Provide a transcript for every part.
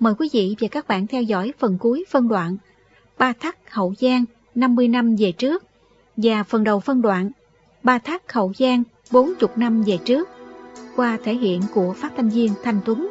mời quý vị và các bạn theo dõi phần cuối phân đoạn Ba Thắc Hậu Giang 50 năm về trước và phần đầu phân đoạn Ba Thắc Hậu Giang 40 năm về trước qua thể hiện của phát thanh viên Thanh Tuấn.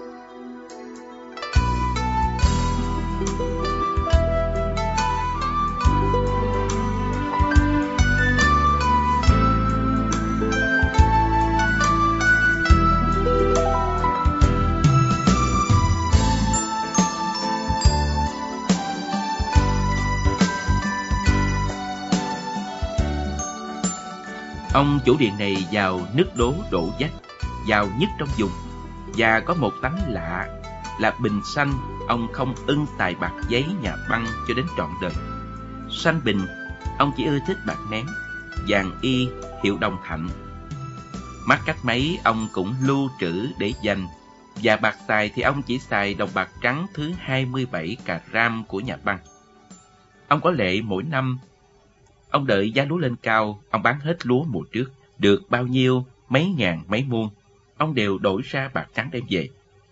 Ông chủ điện này giàu nước đố đổ vách, giàu nhất trong vùng, và có một tánh lạ là bình sanh ông không ưng tài bạc giấy nhà băng cho đến trọn đời. Sanh bình, ông chỉ ưa thích bạc nén, vàng y hiệu đồng thạnh. Mắc cách mấy ông cũng lưu trữ để dành, và bạc xài thì ông chỉ xài đồng bạc trắng thứ 27 carat của nhà băng. Ông có lệ mỗi năm, ông đợi giá lúa lên cao, ông bán hết lúa mùa trước, được bao nhiêu, mấy ngàn, mấy muôn, ông đều đổi ra bạc trắng đem về.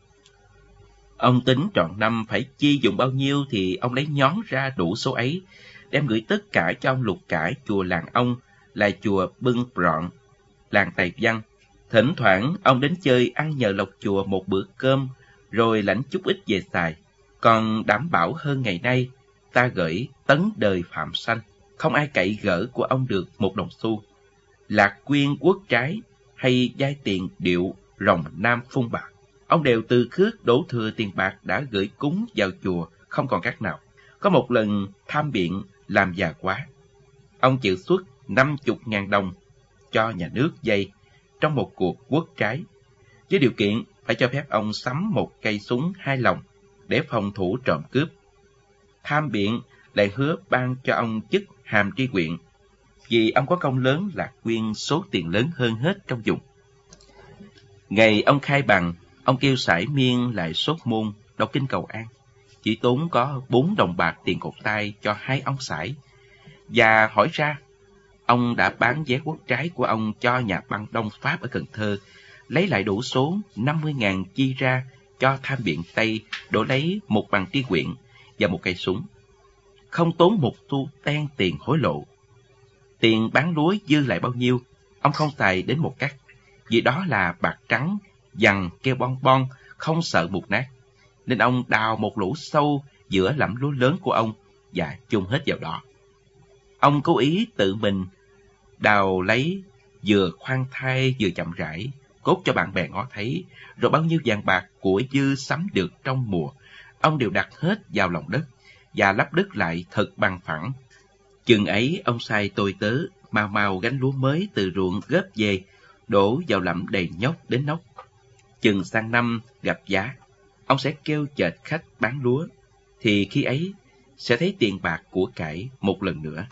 Ông tính trọn năm phải chi dụng bao nhiêu thì ông lấy nhón ra đủ số ấy, đem gửi tất cả cho ông Lục Cải, chùa làng ông là chùa Bưng Prọn, làng Tài Văn. Thỉnh thoảng ông đến chơi ăn nhờ lộc chùa một bữa cơm, rồi lãnh chút ít về xài. Còn đảm bảo hơn ngày nay, ta gửi tấn đời phạm sanh, không ai cậy gỡ của ông được một đồng xu. Lạc quyên quốc trái hay giai tiền điệu rồng nam phun bạc, ông đều từ khước đổ thừa tiền bạc đã gửi cúng vào chùa không còn cách nào. Có một lần tham biện làm già quá, ông chịu xuất 50.000 đồng cho nhà nước vay trong một cuộc quốc trái, với điều kiện phải cho phép ông sắm một cây súng 2 lồng để phòng thủ trộm cướp. Tham biện lại hứa ban cho ông chức hàm tri huyện, vì ông có công lớn là quyên số tiền lớn hơn hết trong vùng. Ngày ông khai bằng, ông kêu sải miên lại sốt môn đọc kinh cầu an, chỉ tốn có 4 đồng bạc tiền cột tay cho 2 ông sải, và hỏi ra ông đã bán vé quốc trái của ông cho nhà băng Đông Pháp ở Cần Thơ, lấy lại đủ số 50.000 chi ra cho tham biện Tây, đổi lấy một bằng tri huyện và một cây súng, không tốn một xu ten tiền hối lộ. Tiền bán lúa dư lại bao nhiêu, ông không xài đến một cắc, vì đó là bạc trắng, dằn keo bon bon, không sợ mục nát, nên ông đào một lỗ sâu giữa lẫm lúa lớn của ông và chôn hết vào đó. Ông cố ý tự mình đào lấy, vừa khoan thai vừa chậm rãi, cốt cho bạn bè ngó thấy, rồi bao nhiêu vàng bạc của dư sắm được trong mùa, ông đều đặt hết vào lòng đất và lấp đất lại thật bằng phẳng. Chừng ấy ông sai tôi tớ mau mau gánh lúa mới từ ruộng góp về, đổ vào lẫm đầy nhóc đến nóc. Chừng sang năm gặp giá, ông sẽ kêu chợt khách bán lúa, thì khi ấy sẽ thấy tiền bạc của cải một lần nữa.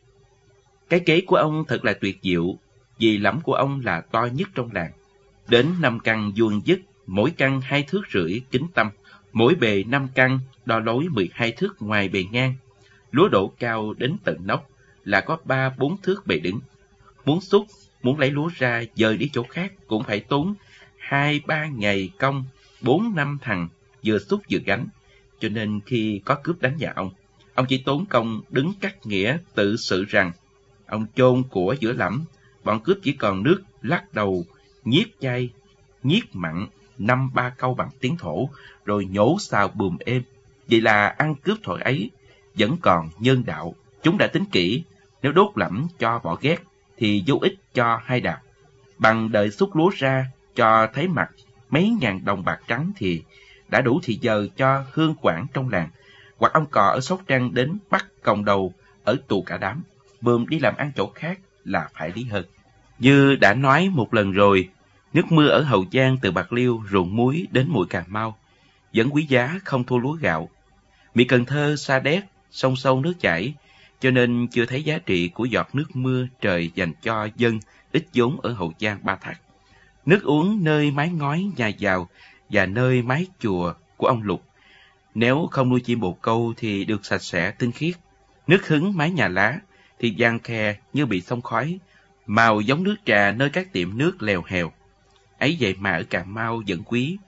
Cái kế của ông thật là tuyệt diệu, vì lẫm của ông là to nhất trong làng, đến 5 căn vuông vức, mỗi căn 2 thước rưỡi kính tăm, mỗi bề 5 căn, đo lối 12 thước ngoài bề ngang. Lúa đổ cao đến tận nóc là có 3-4 thước bề đứng. Muốn xúc, muốn lấy lúa ra dời đi chỗ khác cũng phải tốn 2-3 ngày công, 4-5 thằng vừa xúc vừa gánh. Cho nên khi có cướp đánh nhà ông chỉ tốn công đứng cắt nghĩa tự sự rằng ông chôn của giữa lẫm, bọn cướp chỉ còn nước lắc đầu, nhiếc chay, nhiếc mặn, 5-3 câu bằng tiếng thổ, rồi nhổ xào bùm êm. Vậy là ăn cướp thời ấy vẫn còn nhân đạo. Chúng đã tính kỹ, nếu đốt lẫm cho bỏ ghét thì vô ích cho 2 đạp. Bằng đợi xúc lúa ra cho thấy mặt mấy ngàn đồng bạc trắng thì đã đủ thì giờ cho hương quản trong làng, hoặc ông cò ở Sóc Trăng đến bắt còng đầu ở tù cả đám, bườm đi làm ăn chỗ khác là phải lý hơn. Như đã nói một lần rồi, nước mưa ở Hậu Giang từ Bạc Liêu, ruộng muối đến Mũi Cà Mau vẫn quý giá không thua lúa gạo. Mỹ Cần Thơ, Sa Đéc, sông sâu nước chảy, cho nên chưa thấy giá trị của giọt nước mưa trời dành cho dân ít vốn ở Hậu Giang Ba Thạc. Nước uống nơi mái ngói nhà giàu và nơi mái chùa của ông Lục, nếu không nuôi chim bồ câu thì được sạch sẽ tinh khiết. Nước hứng mái nhà lá thì vàng khè như bị xông khói, màu giống nước trà nơi các tiệm nước lèo hèo. Ấy vậy mà ở Cà Mau vẫn quý,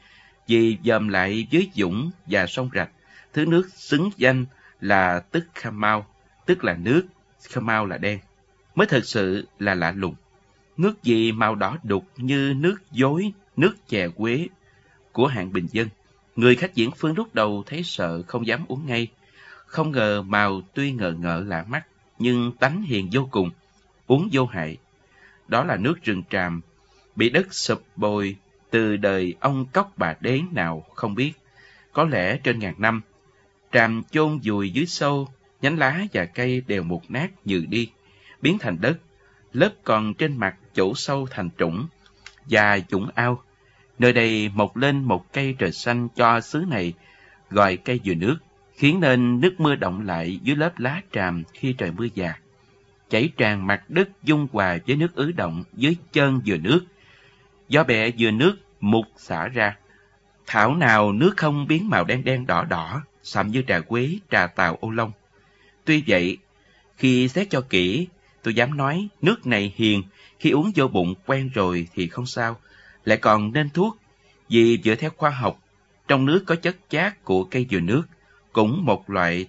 vì dòm lại dưới dũng và sông rạch, thứ nước xứng danh là tức Khamao, tức là nước Khamao là đen, mới thực sự là lạ lùng. Nước gì màu đỏ đục như nước dối, nước chè quế của hạng bình dân. Người khách diễn phương lúc đầu thấy sợ không dám uống ngay. Không ngờ màu tuy ngờ ngợ lạ mắt, nhưng tánh hiền vô cùng, uống vô hại. Đó là nước rừng tràm, bị đất sụp bồi từ đời ông cóc bà đế nào không biết. Có lẽ trên ngàn năm, tràm chôn vùi dưới sâu, nhánh lá và cây đều mục nát nhừ đi, biến thành đất, lớp còn trên mặt chỗ sâu thành trũng và dũng ao. Nơi đây mọc lên một cây trời xanh cho xứ này, gọi cây dừa nước, khiến nên nước mưa đọng lại dưới lớp lá tràm khi trời mưa già, chảy tràn mặt đất dung hòa với nước ứ động dưới chân dừa nước. Gió bẹ dừa nước mục xả ra, thảo nào nước không biến màu đen đen đỏ đỏ, sậm như trà quế, trà tàu, ô long. Tuy vậy, khi xét cho kỹ, tôi dám nói nước này hiền, khi uống vô bụng quen rồi thì không sao, lại còn nên thuốc, vì dựa theo khoa học, trong nước có chất chát của cây dừa nước, cũng một loại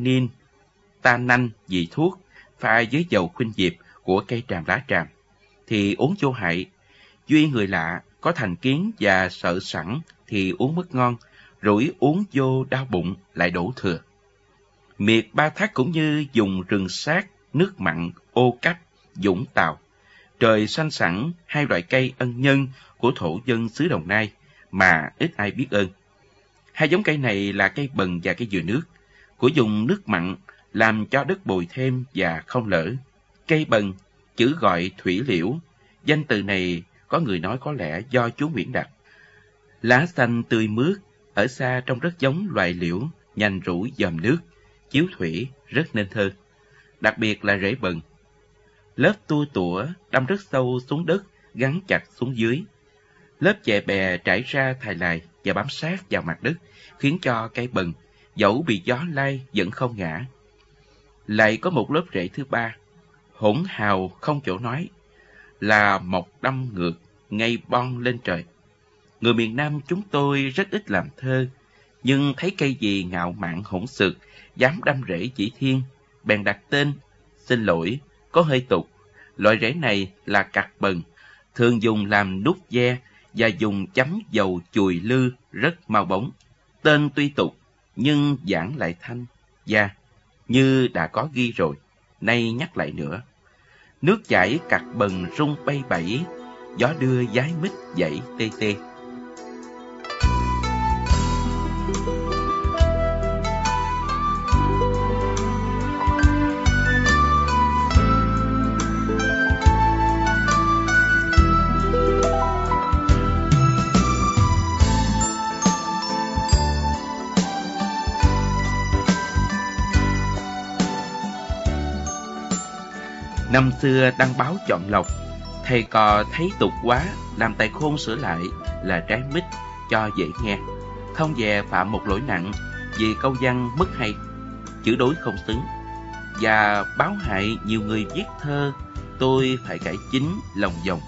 tannin vị thuốc, pha với dầu khuynh diệp của cây tràm lá tràm, thì uống vô hại. Duy người lạ có thành kiến và sợ sẵn thì uống mất ngon, rủi uống vô đau bụng lại đổ thừa. Miệt Ba Thác cũng như dùng rừng sát, nước mặn, ô cách, Vũng Tàu. Trời xanh sẵn hai loại cây ân nhân của thổ dân xứ Đồng Nai mà ít ai biết ơn. Hai giống cây này là cây bần và cây dừa nước, của dùng nước mặn làm cho đất bồi thêm và không lỡ. Cây bần, chữ gọi thủy liễu, danh từ này có người nói có lẽ do chú Nguyễn đặt. Lá xanh tươi mướt, ở xa trông rất giống loài liễu, nhành rũ dòm nước, chiếu thủy rất nên thơ. Đặc biệt là rễ bần. Lớp tua tủa đâm rất sâu xuống đất, gắn chặt xuống dưới. Lớp chè bè trải ra thài lài và bám sát vào mặt đất, khiến cho cây bần, dẫu bị gió lay vẫn không ngã. Lại có một lớp rễ thứ ba, hỗn hào không chỗ nói, là mọc đâm ngược, ngay bon lên trời. Người miền Nam chúng tôi rất ít làm thơ, nhưng thấy cây gì ngạo mạn hỗn xược, dám đâm rễ chỉ thiên, bèn đặt tên, xin lỗi, có hơi tục. Loại rễ này là cặt bần, thường dùng làm nút ve và dùng chấm dầu chùi lư rất mau bóng. Tên tuy tục, nhưng giảng lại thanh, và như đã có ghi rồi, nay nhắc lại nữa. Nước chảy cặt bần rung bay bẩy, gió đưa dái mít dậy tê tê. Năm xưa đăng báo chọn lọc, thầy cò thấy tục quá, làm tài khôn sửa lại là trái mít cho dễ nghe. Không dè phạm một lỗi nặng vì câu văn mất hay, chữ đối không xứng. Và báo hại nhiều người viết thơ, tôi phải cải chính lòng vòng.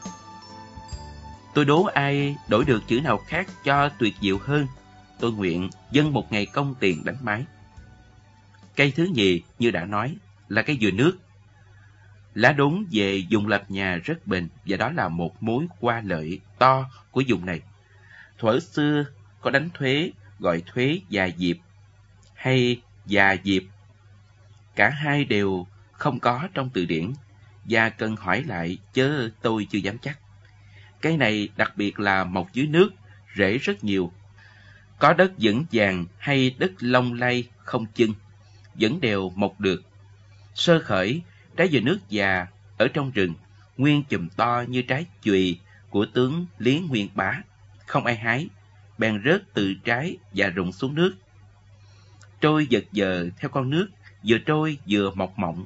Tôi đố ai đổi được chữ nào khác cho tuyệt diệu hơn, tôi nguyện dâng một ngày công tiền đánh máy. Cây thứ nhì như đã nói là cây dừa nước. Lá đốn về dùng lập nhà rất bền, và đó là một mối qua lợi to của vùng này. Thuở xưa có đánh thuế gọi thuế già diệp hay già diệp. Cả hai đều không có trong từ điển, và cần hỏi lại chớ tôi chưa dám chắc. Cây này đặc biệt là mọc dưới nước, rễ rất nhiều. Có đất vững vàng hay đất lông lay không chân, vẫn đều mọc được. Sơ khởi, trái dừa nước già ở trong rừng, nguyên chùm to như trái chùy của tướng Lý Nguyên Bá. Không ai hái, bèn rớt từ trái và rụng xuống nước. Trôi giật giờ theo con nước, vừa trôi vừa mọc mộng.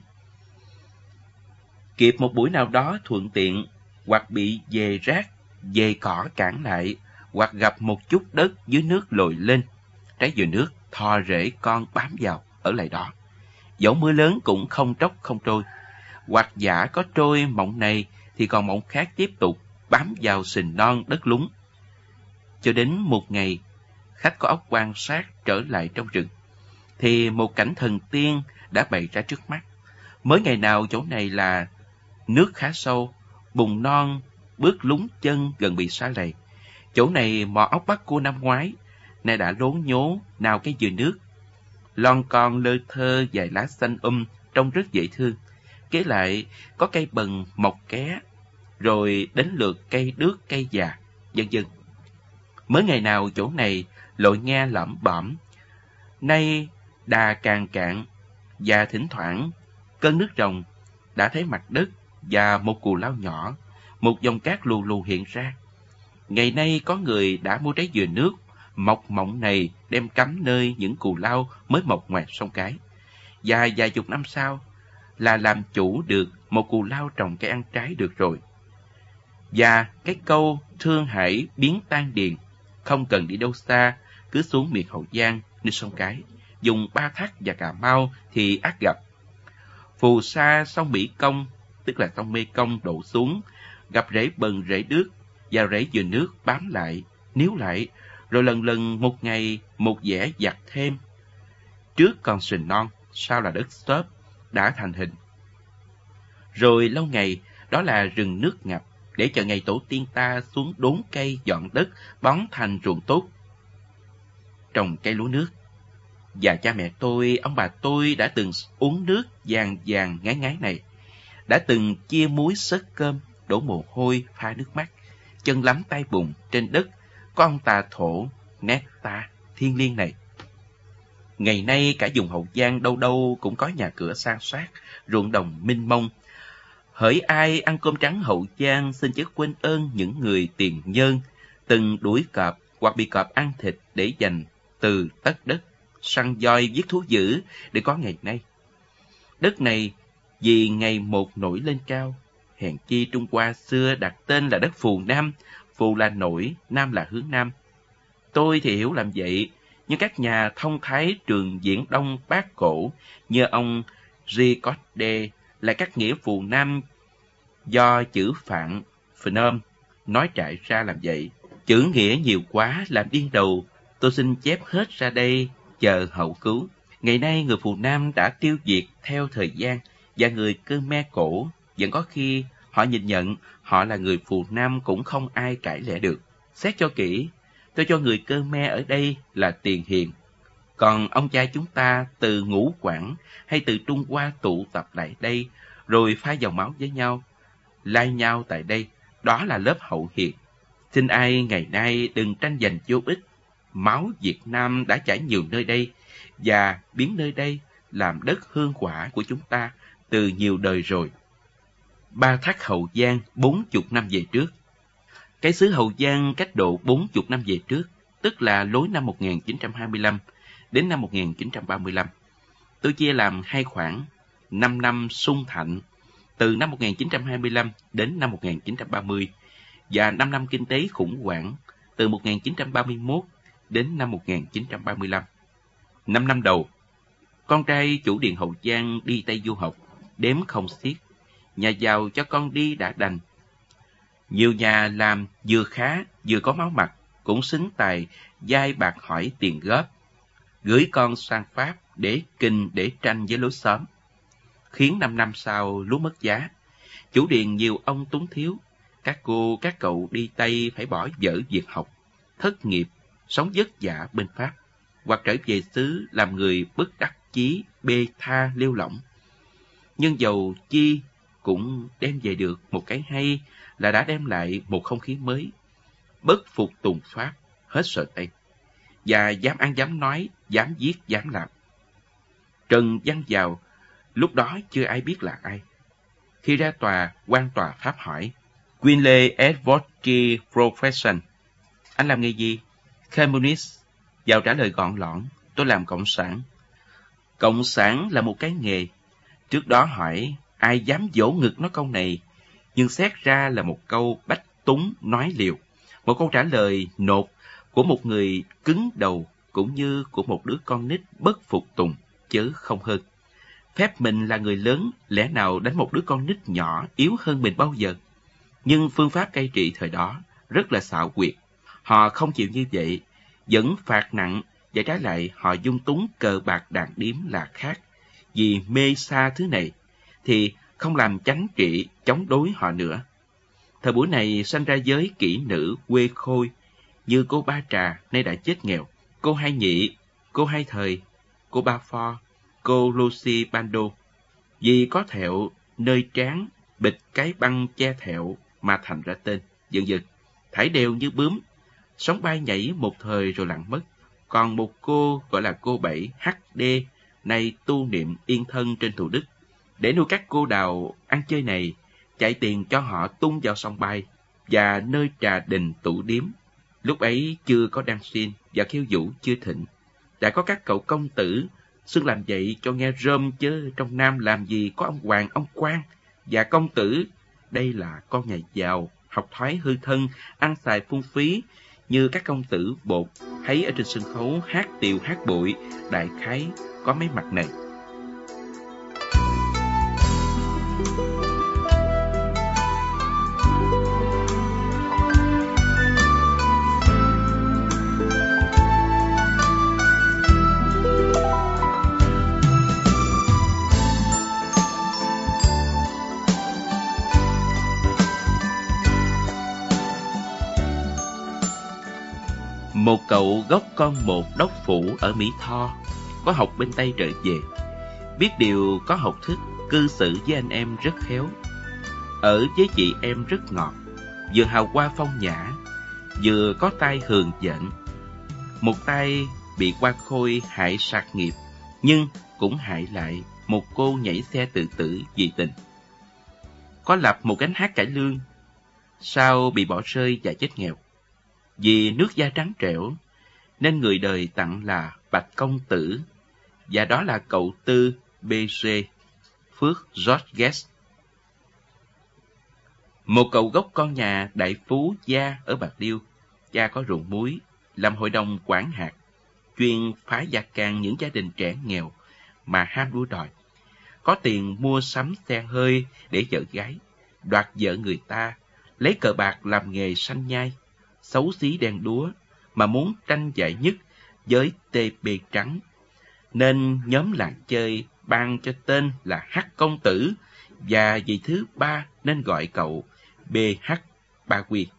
Kịp một buổi nào đó thuận tiện, hoặc bị dề rác, dề cỏ cản lại, hoặc gặp một chút đất dưới nước lồi lên, trái dừa nước thò rễ con bám vào ở lại đó. Dẫu mưa lớn cũng không tróc không trôi. Hoặc giả có trôi mộng này thì còn mộng khác tiếp tục bám vào sình non đất lúng. Cho đến một ngày, khách có óc quan sát trở lại trong rừng, thì một cảnh thần tiên đã bày ra trước mắt. Mới ngày nào chỗ này là nước khá sâu, bùn non, bước lún chân gần bị sa lầy. Chỗ này mò ốc bắt cua năm ngoái, nay đã lố nhố, nào cái dừa nước. Lon con lơ thơ vài lá xanh trông rất dễ thương. Kế lại có cây bần mọc ké, rồi đến lượt cây đước cây già, vân vân. Mới ngày nào chỗ này lội nghe lẩm bẩm, nay đà càng cạn, và thỉnh thoảng cơn nước ròng đã thấy mặt đất và một cù lao nhỏ, một dòng cát lù lù hiện ra. Ngày nay có người đã mua trái dừa nước mọc mọng này đem cắm nơi những cù lao mới mọc ngoài sông cái. Và vài chục năm sau là làm chủ được một cù lao trồng cây ăn trái được rồi. Và cái câu thương hải biến tan điền, không cần đi đâu xa, cứ xuống miền Hậu Giang, đi sông Cái, dùng Ba Thác và Cà Mau thì ắt gặp. Phù sa sông Mỹ Công, tức là sông Mê Công đổ xuống, gặp rễ bần rễ đước và rễ dừa nước bám lại, níu lại, rồi lần lần một ngày một vẻ giặt thêm. Trước còn sình non, sau là đất xốp, đã thành hình. Rồi lâu ngày, đó là rừng nước ngập, để chờ ngày tổ tiên ta xuống đốn cây dọn đất, bón thành ruộng tốt, trồng cây lúa nước. Và cha mẹ tôi, ông bà tôi đã từng uống nước vàng vàng ngái ngái này, đã từng chia muối xớt cơm, đổ mồ hôi, pha nước mắt, chân lắm tay bùn trên đất có ông tà thổ, nét ta, thiên liêng này. Ngày nay cả vùng Hậu Giang đâu đâu cũng có nhà cửa san sát, ruộng đồng mênh mông. Hỡi ai ăn cơm trắng Hậu Giang, xin chớ quên ơn những người tiền nhân từng đuổi cọp hoặc bị cọp ăn thịt để dành từ tất đất, săn voi giết thú dữ để có ngày nay. Đất này vì ngày một nổi lên cao, hèn chi Trung Hoa xưa đặt tên là đất Phù Nam, Phù là nổi, Nam là hướng Nam. Tôi thì hiểu làm vậy, nhưng các nhà thông thái trường Viễn Đông Bác Cổ như ông Ricordet là các nghĩa Phù Nam do chữ Phạn, Phnom nói trải ra làm vậy. Chữ nghĩa nhiều quá làm điên đầu, tôi xin chép hết ra đây chờ hậu cứu. Ngày nay người Phù Nam đã tiêu diệt theo thời gian, và người Khmer cổ vẫn có khi họ nhìn nhận họ là người Phù Nam cũng không ai cãi lẽ được. Xét cho kỹ, tôi cho người Khmer ở đây là tiền hiền. Còn ông cha chúng ta từ Ngũ Quảng hay từ Trung Hoa tụ tập lại đây, rồi pha dòng máu với nhau, lai nhau tại đây, đó là lớp hậu hiền. Xin ai ngày nay đừng tranh giành vô ích. Máu Việt Nam đã chảy nhiều nơi đây, và biến nơi đây làm đất hương quả của chúng ta từ nhiều đời rồi. Ba Thác Hậu Giang 40 năm về trước. Cái xứ Hậu Giang cách độ 40 năm về trước, tức là lối năm 1925 đến năm 1935. Tôi chia làm hai khoảng, 5 năm sung thạnh, từ năm 1925 đến năm 1930, và 5 năm kinh tế khủng hoảng, từ 1931 đến năm 1935. 5 năm đầu, con trai chủ điện Hậu Giang đi Tây du học, đếm không xiết. Nhà giàu cho con đi đã đành. Nhiều nhà làm vừa khá vừa có máu mặt, cũng xính tài dai bạc hỏi tiền góp, gửi con sang Pháp để kinh để tranh với lối xóm, khiến 5 năm sau lúa mất giá. Chủ điện nhiều ông túng thiếu, các cô các cậu đi Tây phải bỏ dở việc học, thất nghiệp, sống vất vả bên Pháp, hoặc trở về xứ làm người bất đắc chí bê tha lêu lỏng. Nhưng dầu chi cũng đem về được một cái hay là đã đem lại một không khí mới, bất phục tùng Pháp, hết sợ Tây, và dám ăn dám nói, dám giết dám làm. Trần Văn Dào lúc đó chưa ai biết là ai. Khi ra tòa, quan tòa Pháp hỏi: Quinley Edward Profession, anh làm nghề gì? Communist. Dào trả lời gọn lõn: tôi làm cộng sản. Cộng sản là một cái nghề. Trước đó hỏi ai dám vỗ ngực nói câu này, nhưng xét ra là một câu bách túng nói liều, một câu trả lời nột của một người cứng đầu, cũng như của một đứa con nít bất phục tùng, chứ không hơn. Phép mình là người lớn, lẽ nào đánh một đứa con nít nhỏ yếu hơn mình bao giờ? Nhưng phương pháp cai trị thời đó rất là xảo quyệt. Họ không chịu như vậy, vẫn phạt nặng, và trái lại họ dung túng cờ bạc đàn điếm là khác. Vì mê sa thứ này, thì không làm chánh trị chống đối họ nữa. Thời buổi này sanh ra giới kỹ nữ quê khôi, như cô Ba Trà nay đã chết nghèo, cô Hai Nhị, cô Hai Thời, cô Ba Pho, cô Lucy Bando. Vì có thẹo nơi trán, bịch cái băng che thẹo mà thành ra tên, dần dần, thảy đều như bướm, sống bay nhảy một thời rồi lặng mất. Còn một cô gọi là cô Bảy HD, nay tu niệm yên thân trên Thủ Đức. Để nuôi các cô đào ăn chơi này, chạy tiền cho họ tung vào sông bay và nơi trà đình tủ điếm. Lúc ấy chưa có đăng xin và khiêu vũ chưa thịnh. Đã có các cậu công tử xưng làm vậy cho nghe rơm, chứ trong Nam làm gì có ông hoàng, ông quan. Và công tử, đây là con nhà giàu, học thoái hư thân, ăn xài phung phí, như các công tử bột thấy ở trên sân khấu hát tiều hát bụi, đại khái có mấy mặt này. Một cậu gốc con một đốc phủ ở Mỹ Tho, có học bên Tây trở về, biết điều có học thức, cư xử với anh em rất khéo. Ở với chị em rất ngọt, vừa hào hoa phong nhã, vừa có tai hường dện. Một tay bị Quan Khôi hại sạc nghiệp, nhưng cũng hại lại một cô nhảy xe tự tử vì tình. Có lập một gánh hát cải lương, sau bị bỏ rơi và chết nghèo. Vì nước da trắng trẻo, nên người đời tặng là Bạch Công Tử, và đó là cậu Tư B.G. Phước George Guest. Một cậu gốc con nhà đại phú gia ở Bạc Liêu, cha có ruộng muối, làm hội đồng quản hạt, chuyên phá gia can những gia đình trẻ nghèo mà ham đua đòi. Có tiền mua sắm xe hơi để vợ gái, đoạt vợ người ta, lấy cờ bạc làm nghề sanh nhai, xấu xí đen đúa mà muốn tranh giải nhất với TB trắng, nên nhóm làng chơi ban cho tên là Hắc Công Tử, và vị thứ ba nên gọi cậu BH Ba Quy.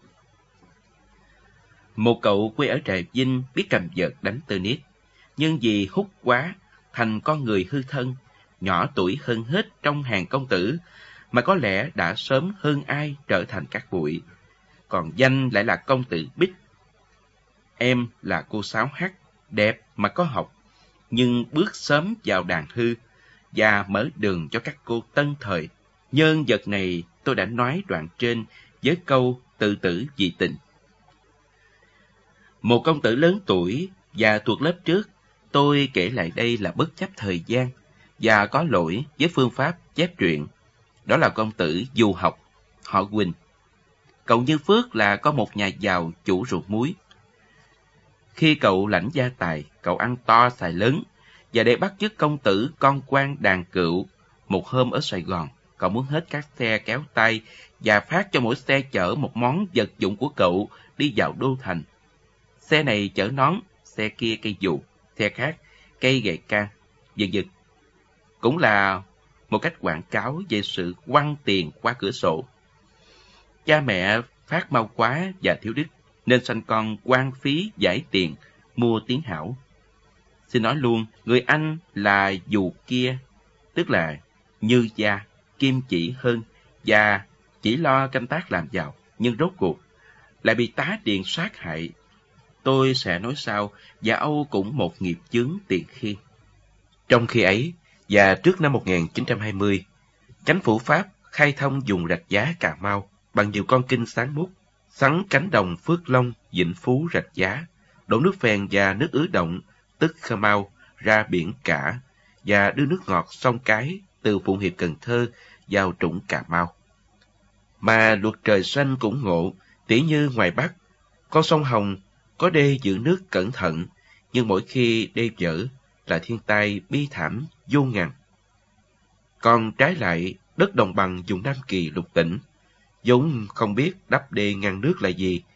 Một cậu quê ở Trà Vinh biết cầm vợt đánh tennis, nhưng vì hút quá thành con người hư thân, nhỏ tuổi hơn hết trong hàng công tử, mà có lẽ đã sớm hơn ai trở thành các bụi. Còn danh lại là Công Tử Bích. Em là cô Sáu H, đẹp mà có học, nhưng bước sớm vào đàn hư và mở đường cho các cô tân thời. Nhân vật này tôi đã nói đoạn trên với câu tự tử vì tình. Một công tử lớn tuổi và thuộc lớp trước, tôi kể lại đây là bất chấp thời gian và có lỗi với phương pháp chép truyện. Đó là công tử Du Học, họ Quỳnh. Cậu Như Phước là có một nhà giàu chủ ruộng muối. Khi cậu lãnh gia tài, cậu ăn to xài lớn, và để bắt chước công tử con quan đàn cựu, một hôm ở Sài Gòn, cậu muốn hết các xe kéo tay và phát cho mỗi xe chở một món vật dụng của cậu đi vào đô thành. Xe này chở nón, xe kia cây dù, xe khác cây gậy can, vân vân. Cũng là một cách quảng cáo về sự quăng tiền qua cửa sổ. Cha mẹ phát mau quá và thiếu đức, nên sanh con quan phí giải tiền mua tiếng hảo. Xin nói luôn, người anh là dù kia, tức là như gia, kim chỉ hơn, và chỉ lo canh tác làm giàu, nhưng rốt cuộc lại bị tá điền sát hại. Tôi sẽ nói sau, và Âu cũng một nghiệp chướng tiền khi. Trong khi ấy, và trước năm 1920, chính phủ Pháp khai thông vùng Rạch Giá Cà Mau bằng nhiều con kênh sáng mút, sắn cánh đồng Phước Long, Vĩnh Phú, Rạch Giá, đổ nước phèn và nước ứ động, tức Khơ Mau, ra biển Cả, và đưa nước ngọt sông Cái từ Phụng Hiệp Cần Thơ vào trũng Cà Mau. Mà luật trời xanh cũng ngộ, tỉ như ngoài Bắc, con sông Hồng có đê giữ nước cẩn thận, nhưng mỗi khi đê vỡ là thiên tai bi thảm vô ngần. Còn trái lại, đất đồng bằng vùng Nam Kỳ lục tỉnh, vốn không biết đắp đê ngăn nước là gì,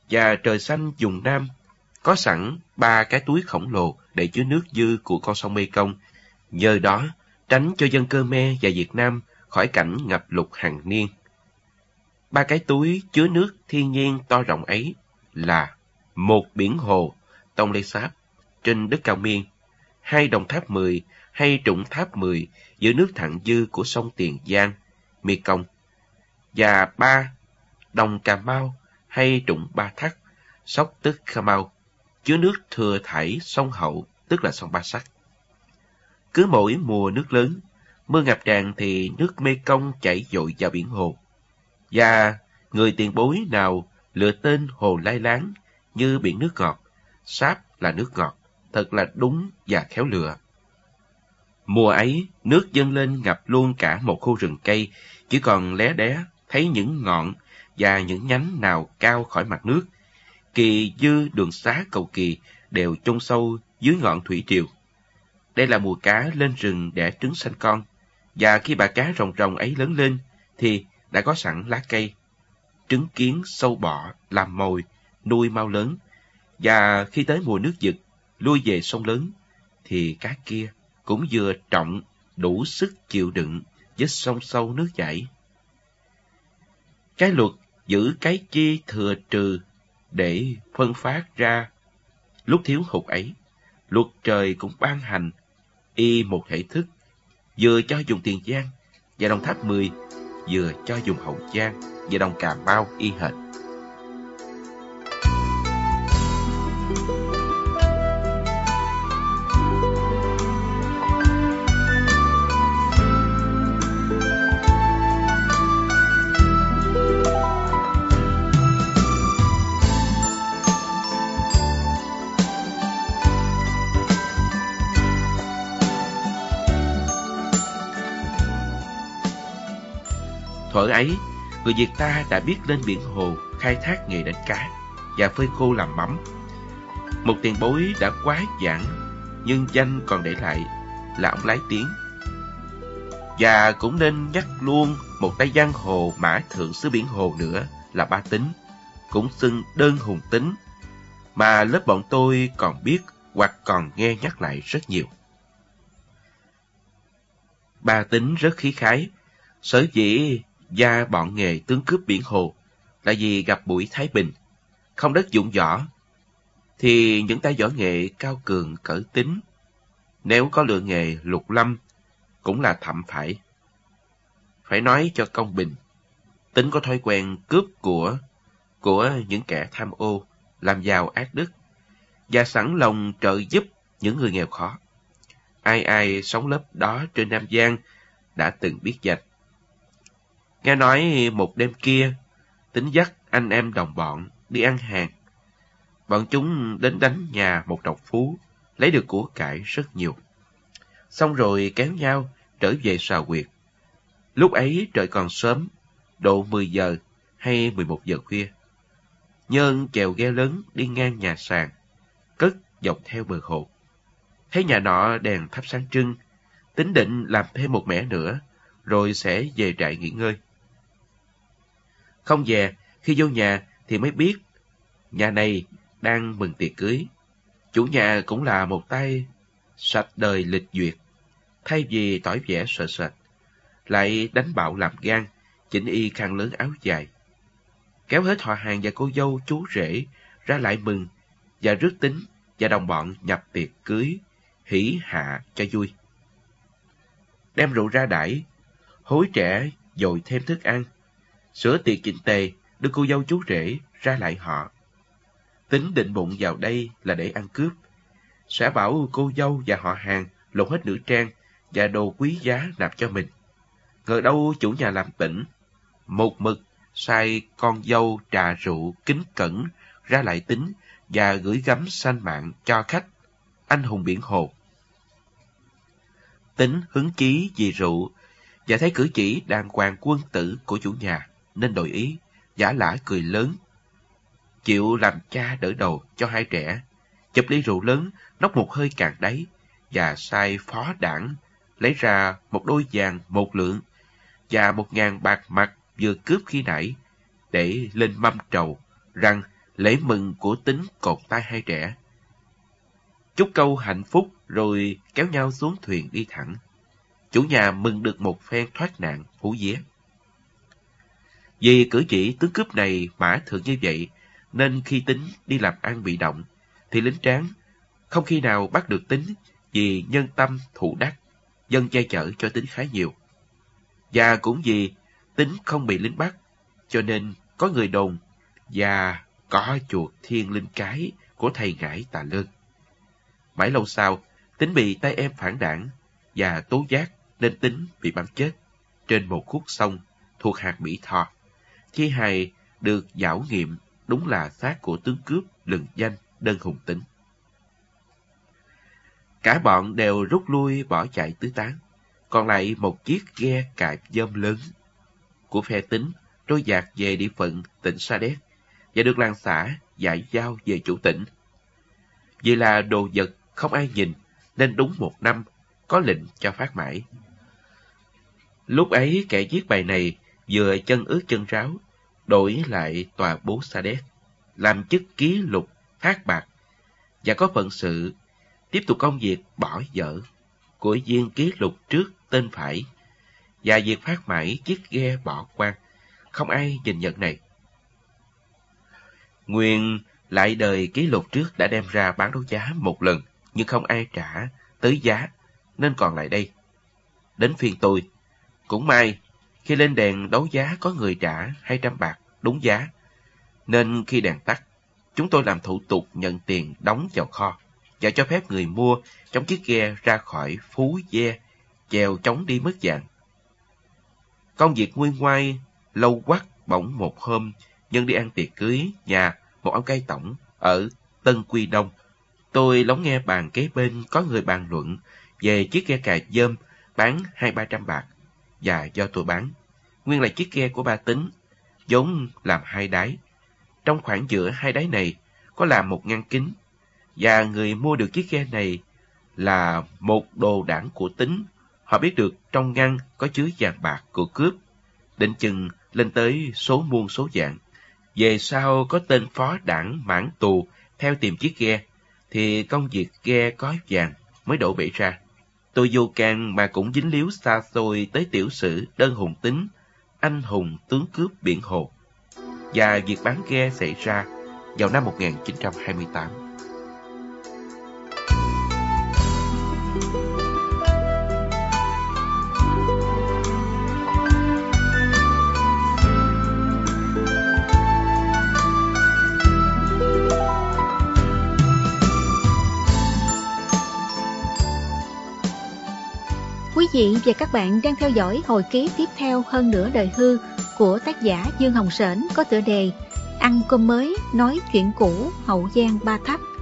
Và trời xanh vùng Nam có sẵn 3 cái túi khổng lồ để chứa nước dư của con sông Mekong, nhờ đó tránh cho dân Khmer và Việt Nam khỏi cảnh ngập lụt hàng niên. 3 cái túi chứa nước thiên nhiên to rộng ấy là: một biển hồ Tonle Sap trên đất Cao Miên, 2 đồng tháp 10 hay trũng tháp 10 giữa nước thặng dư của sông Tiền Giang, Mekong, và 3 đồng Cà Mau hay trũng Ba Thắt, Sóc tức Cà Mau, chứa nước thừa thải sông Hậu, tức là sông Ba Sắc. Cứ mỗi mùa nước lớn, mưa ngập tràn thì nước Mekong chảy dội vào biển hồ, và người tiền bối nào lựa tên hồ Lai Láng như biển nước ngọt, Sáp là nước ngọt, thật là đúng và khéo lựa. Mùa ấy, nước dâng lên ngập luôn cả một khu rừng cây, chỉ còn lé đé thấy những ngọn và những nhánh nào cao khỏi mặt nước. Kỳ dư đường xá cầu kỳ đều chôn sâu dưới ngọn thủy triều. Đây là mùa cá lên rừng đẻ trứng sanh con, và khi bà cá rồng rồng ấy lớn lên thì đã có sẵn lá cây, trứng kiến sâu bọ làm mồi nuôi mau lớn, và khi tới mùa nước giật lui về sông lớn thì cá kia cũng vừa trọng đủ sức chịu đựng với sông sâu nước chảy. Cái luật giữ cái chi thừa trừ để phân phát ra lúc thiếu hụt ấy, luật trời cũng ban hành y một thể thức, vừa cho dùng Tiền Giang và Đồng Tháp 10, vừa cho dùng Hậu Giang và Đồng Cà Mau y hệt. Thuở ấy, người Việt ta đã biết lên biển hồ khai thác nghề đánh cá và phơi khô làm mắm. Một tiền bối đã quá giảng, nhưng danh còn để lại là ông Lái Tiếng. Và cũng nên nhắc luôn một tay giang hồ mã thượng xứ biển hồ nữa là Ba Tính, cũng xưng Đơn Hùng Tính, mà lớp bọn tôi còn biết hoặc còn nghe nhắc lại rất nhiều. Ba Tính rất khí khái, sở dĩ gia bọn nghề tướng cướp biển hồ là vì gặp buổi Thái Bình, không đất dụng võ, thì những tay võ nghệ cao cường cỡ Tính, nếu có lựa nghề lục lâm, cũng là thậm phải. Phải nói cho công bình, Tính có thói quen cướp của những kẻ tham ô, làm giàu ác đức, và sẵn lòng trợ giúp những người nghèo khó. Ai ai sống lớp đó trên Nam Giang đã từng biết danh. Nghe nói một đêm kia, Tính dắt anh em đồng bọn đi ăn hàng. Bọn chúng đến đánh nhà một độc phú, lấy được của cải rất nhiều. Xong rồi kéo nhau trở về Sào Quyệt. Lúc ấy trời còn sớm, độ 10 giờ hay 11 giờ khuya. Nhơn chèo ghe lớn đi ngang nhà sàn, cất dọc theo bờ hồ. Thấy nhà nọ đèn thắp sáng trưng, Tính định làm thêm một mẻ nữa, rồi sẽ về trại nghỉ ngơi. Không về, khi vô nhà thì mới biết nhà này đang mừng tiệc cưới. Chủ nhà cũng là một tay sạch đời lịch duyệt, thay vì tỏ vẻ sợ sệt, lại đánh bạo làm gan, chỉnh y khăn lớn áo dài, kéo hết họ hàng và cô dâu chú rể ra lại mừng, và rước Tính và đồng bọn nhập tiệc cưới, hỉ hạ cho vui. Đem rượu ra đãi, hối trẻ dội thêm thức ăn, sửa tiệc chỉnh tề, đưa cô dâu chú rể ra lại họ. Tính định bụng vào đây là để ăn cướp, sẽ bảo cô dâu và họ hàng lột hết nữ trang và đồ quý giá nạp cho mình. Ngờ đâu chủ nhà làm tỉnh, một mực sai con dâu trà rượu kính cẩn ra lại Tính và gửi gắm sanh mạng cho khách anh hùng biển hồ. Tính hứng chí vì rượu và thấy cử chỉ đàng hoàng quân tử của chủ nhà nên đổi ý, giả lả cười lớn, chịu làm cha đỡ đầu cho hai trẻ, chụp ly rượu lớn nốc một hơi cạn đáy và sai phó đảng lấy ra một đôi vàng 1 lượng và 1.000 bạc mặt vừa cướp khi nãy để lên mâm trầu, rằng lễ mừng của Tính cột tay hai trẻ. Chúc câu hạnh phúc rồi kéo nhau xuống thuyền đi thẳng. Chủ nhà mừng được một phen thoát nạn hú vía. Vì cử chỉ tướng cướp này mã thường như vậy, nên khi Tính đi làm ăn bị động, thì lính tráng không khi nào bắt được Tính, vì nhân tâm thụ đắc, dân che chở cho Tính khá nhiều. Và cũng vì Tính không bị lính bắt, cho nên có người đồn và có chuột thiên linh cái của thầy Ngải Tà Lơn. Mãi lâu sau, Tính bị tay em phản đảng và tố giác, nên Tính bị bắn chết trên một khúc sông thuộc hạt Mỹ Tho. Thi hài được giảo nghiệm đúng là xác của tướng cướp lừng danh Đơn Hùng Tính. Cả bọn đều rút lui bỏ chạy tứ tán, còn lại một chiếc ghe cạp dơm lớn của phe Tính trôi dạt về địa phận tỉnh Sa Đéc và được làng xã giải giao về chủ tỉnh. Vì là đồ vật không ai nhìn, nên đúng 1 năm có lệnh cho phát mãi. Lúc ấy kẻ viết bài này vừa chân ướt chân ráo, đổi lại tòa bố Sa Đéc, làm chức ký lục thác bạc, và có phận sự tiếp tục công việc bỏ dở của viên ký lục trước tên phải, và việc phát mãi chiếc ghe bỏ quan, không ai nhìn nhận này. Nguyên lại đời ký lục trước đã đem ra bán đấu giá một lần, nhưng không ai trả tới giá, nên còn lại đây. Đến phiên tôi, cũng may khi lên đèn đấu giá có người trả 200 bạc đúng giá, nên khi đèn tắt, chúng tôi làm thủ tục nhận tiền đóng vào kho và cho phép người mua chống chiếc ghe ra khỏi Phú Ve, chèo chống đi mất dạng. Công việc nguôi ngoai lâu quắc, bỗng một hôm nhân đi ăn tiệc cưới nhà một ông cai tổng ở Tân Quy Đông. Tôi lóng nghe bàn kế bên có người bàn luận về chiếc ghe cà dơm bán 200-300 bạc, và do tôi bán. Nguyên là chiếc ghe của ba Tính, vốn làm 2 đáy. Trong khoảng giữa 2 đáy này có làm một ngăn kính, và người mua được chiếc ghe này là một đồ đảng của Tính. Họ biết được trong ngăn có chứa vàng bạc của cướp, định chừng lên tới số muôn số vạn. Về sau có tên phó đảng mãn tù theo tìm chiếc ghe, thì công việc ghe có vàng mới đổ bể ra. Tôi vô can mà cũng dính líu xa xôi tới tiểu sử Đơn Hùng Tính, anh hùng tướng cướp biển Hồ. Và việc bán ghe xảy ra vào năm 1928. Quý vị và các bạn đang theo dõi hồi ký tiếp theo Hơn Nửa Đời Hư của tác giả Dương Hồng Sển, có tựa đề Ăn Cơm Mới nói chuyện cũ Hậu Giang Ba Thắp.